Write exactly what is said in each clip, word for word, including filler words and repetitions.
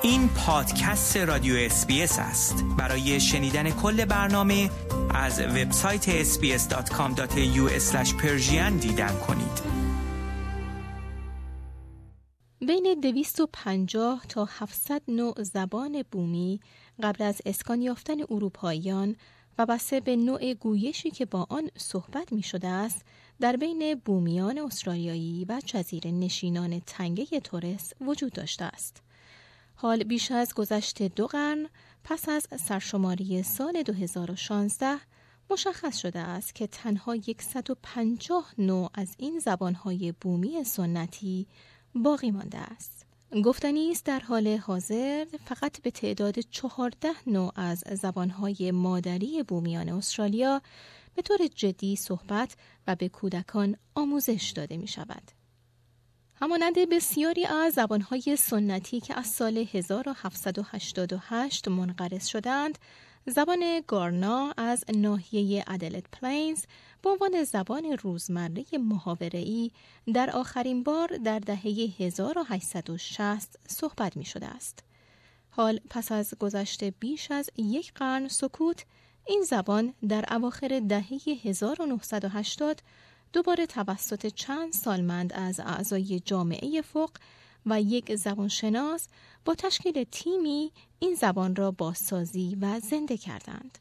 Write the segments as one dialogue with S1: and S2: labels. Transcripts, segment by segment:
S1: این پادکست رادیو اس بی اس است. برای شنیدن کل برنامه از وبسایت اس بی اس دات کام دات ای یو اسلش پرژین دیدن کنید.
S2: بین دویست و پنجاه تا هفتصد نوع زبان بومی قبل از اسکان یافتن اروپاییان و بسته به نوع گویشی که با آن صحبت می شده است، در بین بومیان استرالیایی و جزیره نشینان تنگه تورس وجود داشته است. حال بیش از گذشت دو قرن پس از سرشماری سال دو هزار و شانزده مشخص شده است که تنها صد و پنجاه نوع از این زبانهای بومی سنتی باقی مانده است. گفتنی است در حال حاضر فقط به تعداد چهارده نوع از زبانهای مادری بومیان استرالیا به طور جدی صحبت و به کودکان آموزش داده می شود. همانند بسیاری از زبانهای سنتی که از سال هزار و هفتصد و هشتاد و هشت منقرض شدند، زبان گارنا از ناحیه ادلید پلینز به عنوان زبان روزمره محاوره‌ای در آخرین بار در دهه هزار و هشتصد و شصت صحبت می شده است. حال پس از گذشت بیش از یک قرن سکوت، این زبان در اواخر دهه هزار و نهصد و هشتاد دوباره توسط چند سالمند از اعضای جامعه فوق و یک زبانشناس با تشکیل تیمی این زبان را بازسازی و زنده کردند.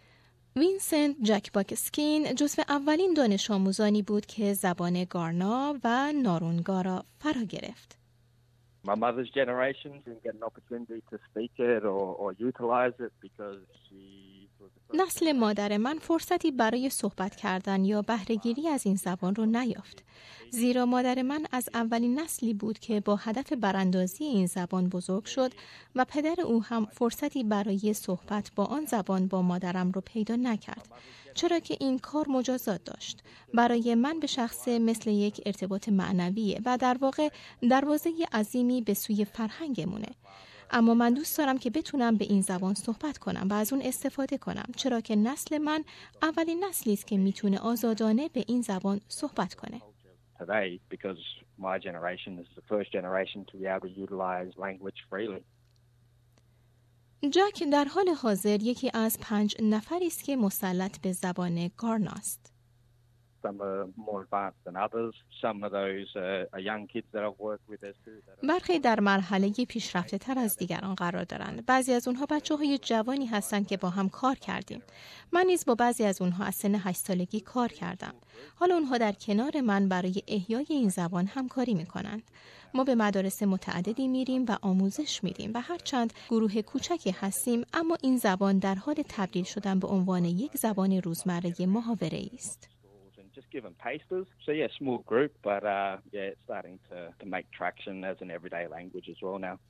S2: وینسنت جک باکسکین جزو اولین دانش آموزانی بود که زبان گارنا و نارونگا را فرا گرفت.
S3: My mother's generation didn't get an opportunity to speak it or, or utilize it because she
S2: نسل مادر من فرصتی برای صحبت کردن یا بهره‌گیری از این زبان رو نیافت، زیرا مادر من از اولین نسلی بود که با هدف براندازی این زبان بزرگ شد و پدر او هم فرصتی برای صحبت با آن زبان با مادرم رو پیدا نکرد، چرا که این کار مجازات داشت. برای من به شخصه مثل یک ارتباط معنویه و در واقع دروازه عظیمی به سوی فرهنگمونه. اما من دوست دارم که بتونم به این زبان صحبت کنم و از اون استفاده کنم، چرا که نسل من اولین نسلی است که میتونه آزادانه به این زبان صحبت کنه.
S3: today because my generation is the first generation to be able to utilize language freely.
S2: جک در حال حاضر یکی از پنج نفری است که مسلط به زبان گارنا است.
S3: Some are more advanced than others. Some of those are young kids that I've worked with as too.
S2: برخی در مرحله پیشرفته تر از دیگران قرار دارند. بعضی از اونها بچه‌های جوانی هستند که با هم کار کردیم. من نیز با بعضی از اونها از سن هشت سالگی کار کردم. حالا اونها در کنار من برای احیای این زبان همکاری میکنند. ما به مدارس متعددی میریم و آموزش میدیم و هرچند گروه کوچکی هستیم، اما این زبان در حال تبدیل شدن به عنوان یک زبان روزمره محاوره‌ای است.
S3: Just give them tasters. So yeah, small group, but uh, yeah, it's starting to, to make traction as an everyday language as well now.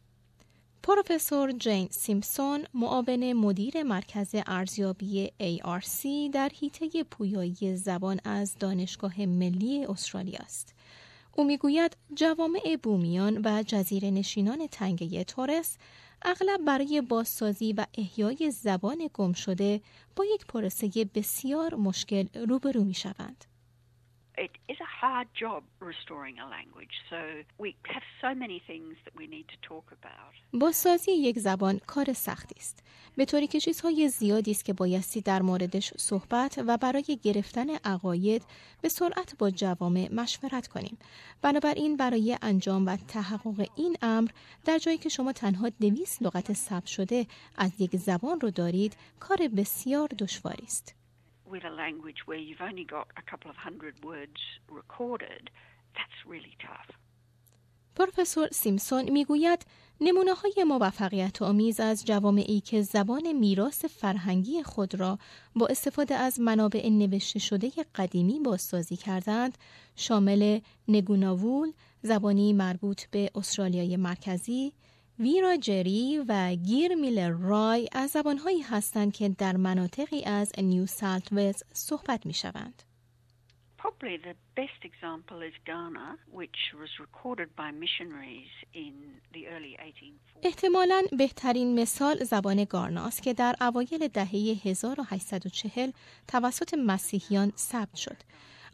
S2: پروفسور جین سیمپسون، معاون مدیر مرکز ارزیابی ای آر سی در حیطه پویایی زبان از دانشگاه ملی استرالیا است. او میگوید جوامع بومیان و جزیره نشینان تنگه تورس اغلب برای بازسازی و احیای زبان گم شده با یک پروسه بسیار مشکل روبرو می شوند.
S4: It is a hard job restoring a language, so we have so many things that we need to talk about.
S2: بازسازی یک زبان کار سختی است، به طوری که چیزهای زیادی است که بایستی در موردش صحبت و برای گرفتن عقاید به سرعت با جوامع مشورت کنیم. بنابراین برای انجام و تحقق این امر، در جایی که شما تنها دویست لغت ثبت شده از یک زبان رو دارید، کار بسیار دشواری است.
S4: With a language where you've only got a couple of hundred words recorded, that's really tough.
S2: پروفسور سیمپسون میگوید نمونه‌های موفقیت آمیز از جوامعی که زبان میراث فرهنگی خود را با استفاده از منابع نوشته شده قدیمی بازسازی کردند شامل نگوناوول، زبانی مربوط به استرالیای مرکزی، ویراجری و گیر میلر رای از زبانهایی هستند که در مناطقی از نیو ساوت ولز صحبت می‌شوند.
S4: Probably the best example is Ghana, which was recorded by missionaries in the early eighteen forties.
S2: احتمالاً بهترین مثال زبان گارناست که در اوایل دهه هزار و هشتصد و چهل توسط مسیحیان ثبت شد.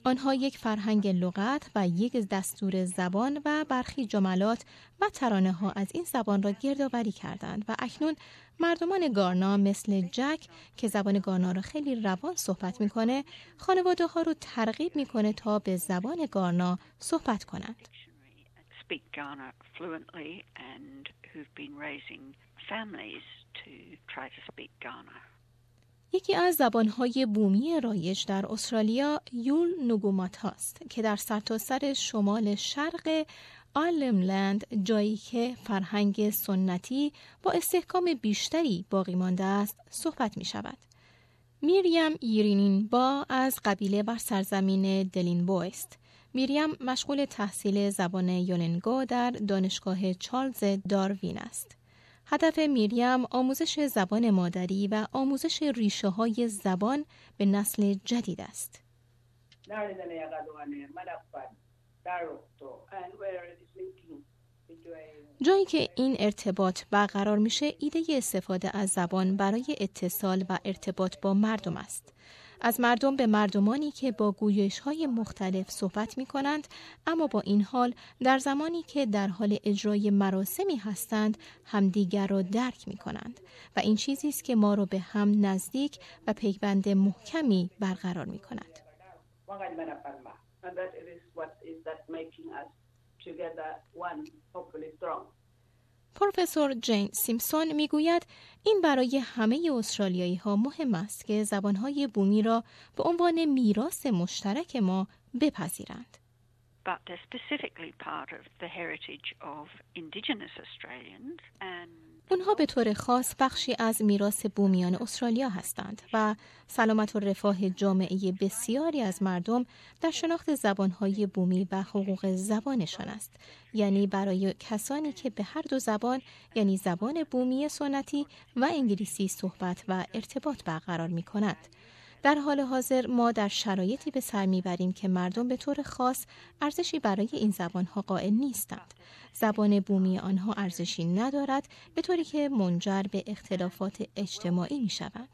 S2: آنها یک فرهنگ لغت و یک دستور زبان و برخی جملات و ترانه ها از این زبان را گردآوری کردند و اکنون مردمان گانا مثل جک که زبان گانا را خیلی روان صحبت میکنه، خانواده ها رو ترغیب میکنه تا به زبان گانا صحبت کنند.
S4: Speak Ghana fluently and who've been raising families to try to speak Ghana.
S2: یکی از زبانهای بومی رایج در استرالیا یول نوگومات هاست که در سرتاسر شمال شرق آلملند، جایی که فرهنگ سنتی با استحکام بیشتری باقی مانده است، صحبت می شود. میریم ایرینین با از قبیله بر سرزمین دلینبو است. میریم مشغول تحصیل زبان یولنگو در دانشگاه چارلز داروین است. هدف میریم آموزش زبان مادری و آموزش ریشه های زبان به نسل جدید است. جایی که این ارتباط برقرار میشه، ایده استفاده از زبان برای اتصال و ارتباط با مردم است. از مردم به مردمانی که با گویش‌های مختلف صحبت می‌کنند، اما با این حال در زمانی که در حال اجرای مراسمی هستند همدیگر را درک می‌کنند و این چیزی است که ما را به هم نزدیک و پیوند محکمی برقرار می‌کند. پروفسور جین سیمپسون میگوید این برای همه استرالیایی ها مهم است که زبانهای بومی را به عنوان میراث مشترک ما بپذیرند.
S4: But they're specifically part of the heritage of Indigenous Australians and
S2: اونها به طور خاص بخشی از میراث بومیان استرالیا هستند و سلامت و رفاه جامعه بسیاری از مردم در شناخت زبانهای بومی و حقوق زبانشان است. یعنی برای کسانی که به هر دو زبان، یعنی زبان بومی سنتی و انگلیسی صحبت و ارتباط برقرار می کنند. در حال حاضر ما در شرایطی به سر میبریم که مردم به طور خاص ارزشی برای این زبانها قائل نیستند. زبان بومی آنها ارزشی ندارد، به طوری که منجر به اختلافات اجتماعی می شود.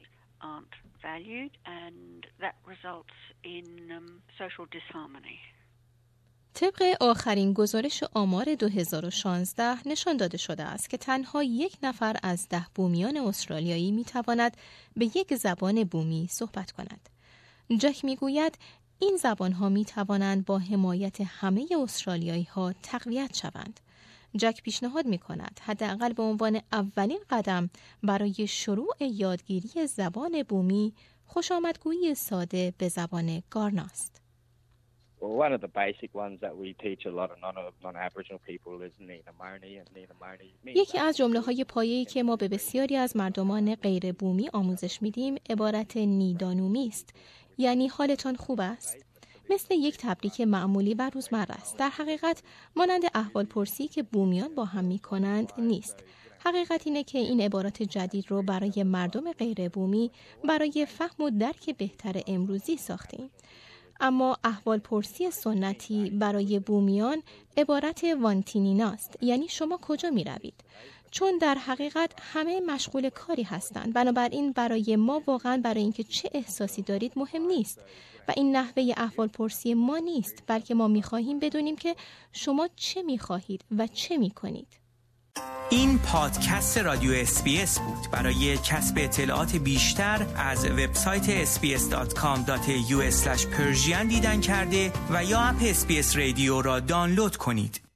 S2: طبق آخرین گزارش آمار دو هزار و شانزده نشان داده شده است که تنها یک نفر از ده بومیان استرالیایی میتواند به یک زبان بومی صحبت کند. جک میگوید این زبانها میتوانند با حمایت همه استرالیایی ها تقویت شوند. جک پیشنهاد میکند حداقل به عنوان اولین قدم برای شروع یادگیری زبان بومی خوشامدگویی ساده به زبان گارنا است.
S3: Well, one of the basic ones that we teach a lot of non-Aboriginal people is Nina Marni and Nina Marni.
S2: یکی از جمله‌های پایه‌ای که ما به بسیاری از مردمان غیر بومی آموزش میدیم عبارت نیدانومی است، یعنی حالتان خوب است. مثل یک تبریک معمولی و روزمره است. در حقیقت مانند احوالپرسی که بومیان با هم می‌کنند نیست. حقیقت اینه که این عبارات جدید رو برای مردم غیر بومی برای فهم و درک بهتر امروزی ساختیم. اما احوالپرسی سنتی برای بومیان عبارت وانتینیناست، یعنی شما کجا می روید؟ چون در حقیقت همه مشغول کاری هستند. بنابراین برای ما واقعا برای اینکه چه احساسی دارید مهم نیست و این نحوه احوالپرسی ما نیست، بلکه ما می خواهیم بدونیم که شما چه می خواهید و چه می کنید.
S1: این پادکست رادیو اس بی اس بود. برای کسب اطلاعات بیشتر از وبسایت اس بی اس دات کام دات ای یو اسلش پرژین دیدن کرده و یا اپ اس بی اس رادیو را دانلود کنید.